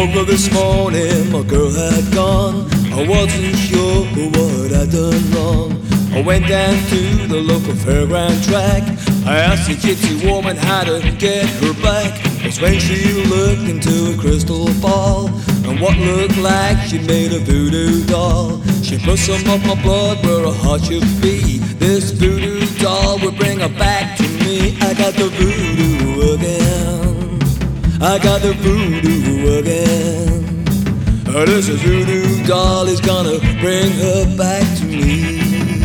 woke up this morning, my girl had gone. I wasn't sure what I'd done wrong. I went down to the local fairground track. I asked the gypsy woman how to get her back. That's when she looked into a crystal ball, and what looked like she made a voodoo doll. She put some of my blood where her heart should be. This voodoo doll would bring her back to me. I got the voodoo again. I got the voodoo again. This voodoo doll is gonna bring her back to me.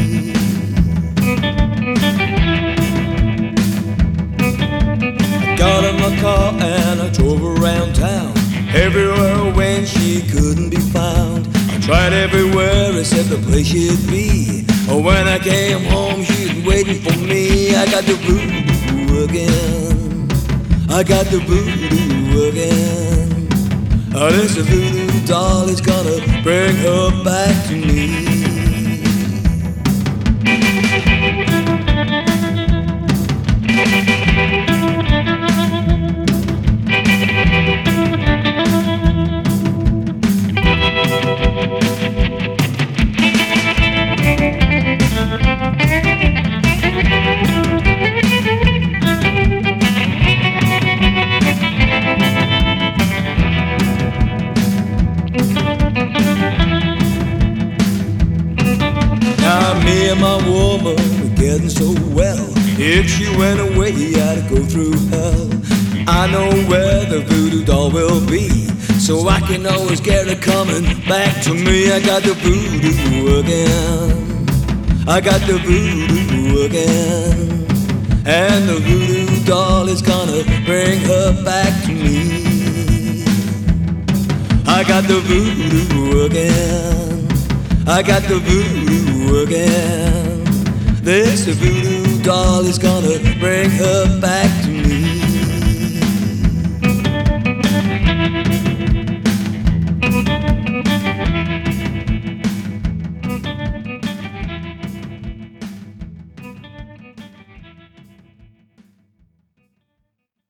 I got in my car and I drove around town. Everywhere when she couldn't be found. I tried everywhere except the place she'd be. When I came home she'd waiting for me. I got the voodoo again. I got the voodoo again. This voodoo doll is gonna bring her back to me. Me and my woman were getting so well. If she went away, I'd go through hell. I know where the voodoo doll will be, so I can always get her coming back to me. I got the voodoo again. I got the voodoo again. And the voodoo doll is gonna bring her back to me. I got the voodoo again. I got the voodoo again. This voodoo doll is gonna bring her back to me.